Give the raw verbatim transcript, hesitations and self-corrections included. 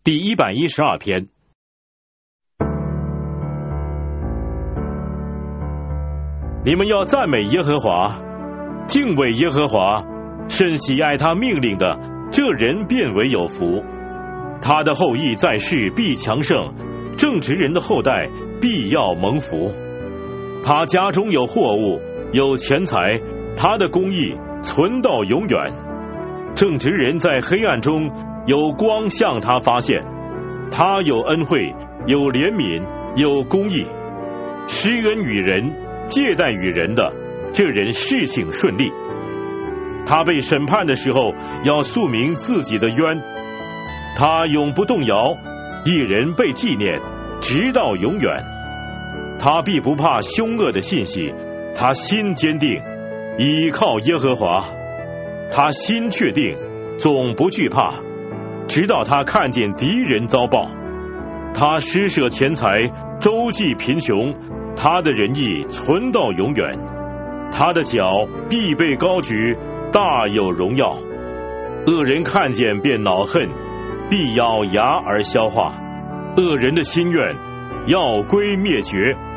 第一百一十二篇。你们要赞美耶和华，敬畏耶和华，甚喜爱他命令的，这人便为有福。他的后裔在世必强盛，正直人的后代必要蒙福。他家中有货物，有钱财，他的公义存到永远。正直人在黑暗中有光向他发现，他有恩惠，有怜悯，有公义，施恩与人，借贷与人的，这人事情顺利。他被审判的时候，要诉明自己的冤，他永不动摇，一人被纪念，直到永远。他必不怕凶恶的信息，他心坚定，倚靠耶和华。他心确定，总不惧怕，直到他看见敌人遭报。他施舍钱财，周济贫穷，他的仁义存到永远。他的脚必被高举，大有荣耀。恶人看见便恼恨，必咬牙而消化。恶人的心愿要归灭绝。